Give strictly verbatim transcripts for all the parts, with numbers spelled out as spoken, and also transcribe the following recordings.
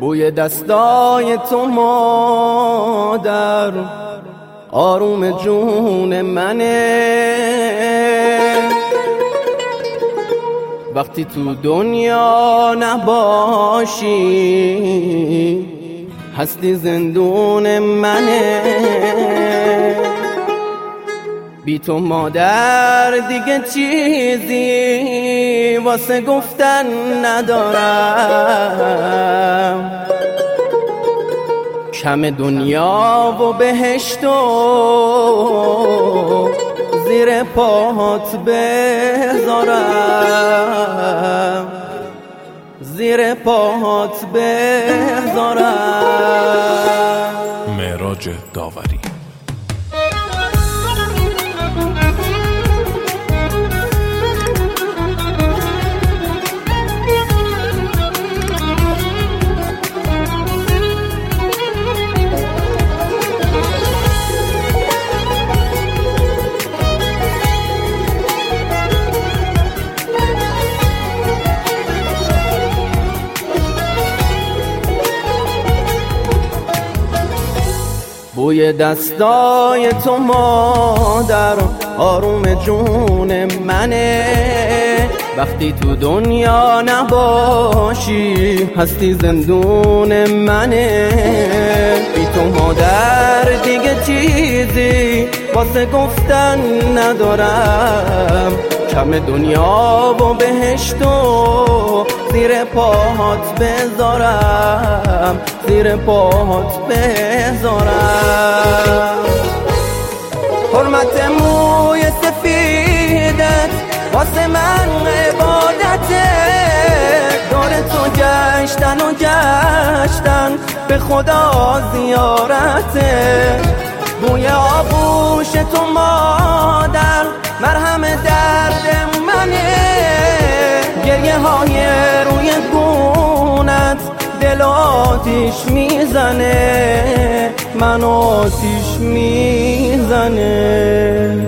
بوی دستای تو مادر آروم جون منه، وقتی تو دنیا نباشی هستی زندون منه. بی تو مادر دیگه چیزی واسه گفتن ندارم، شمع دنیا و بهشتو زیر پاهات بذارم، زیر پاهات بذارم. معراج داوری. بوی دستای تو مادر آروم جون منه، وقتی تو دنیا نباشی هستی زندون منه. بی تو مادر دیگه چیزی واسه گفتن ندارم، شمع دنیا و بهشتو زیر پاهات بذارم، زیر پاهات بذارم. حرمت موی سفیدت واسه من عبادته، دور تو گشتن و گشتن به خدا زیارته. بوی آغوش تو مادر مرهم درد منه، گریه های روی گونت دل آتیش میزنه، من آتیش میزنه.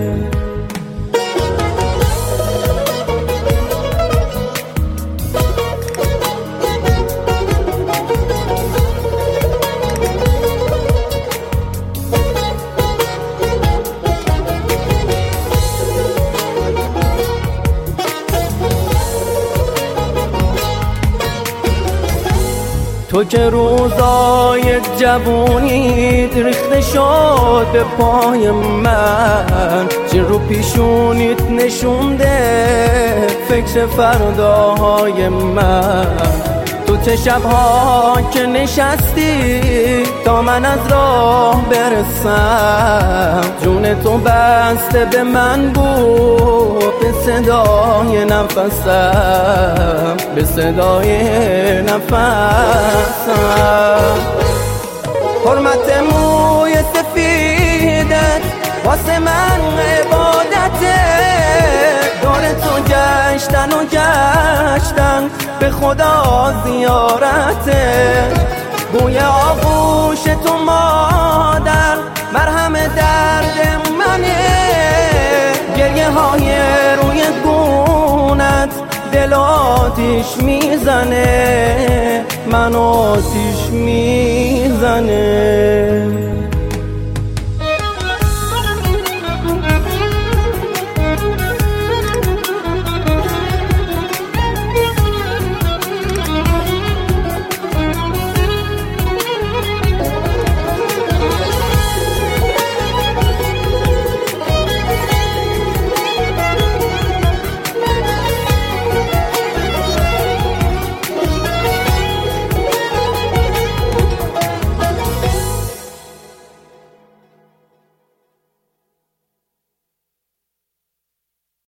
تو که روزای جوونیت ریخته شد به پای من، چین رو پیشونیت نشونده فکر فرداهای من. تو چه شبها که نشستی تا من از راه برسم، جون تو بسته به من بود به صدای نفسم، به صدای نفسم. حرمت موی سفیدت واسه من عبادته، دور تو گشتن و گشتن به خدا زیارته. بوی آغوش تو مادر مرهم درد منه، گریه های روی گونت دل آتیش میزنه، من آتیش میزنه.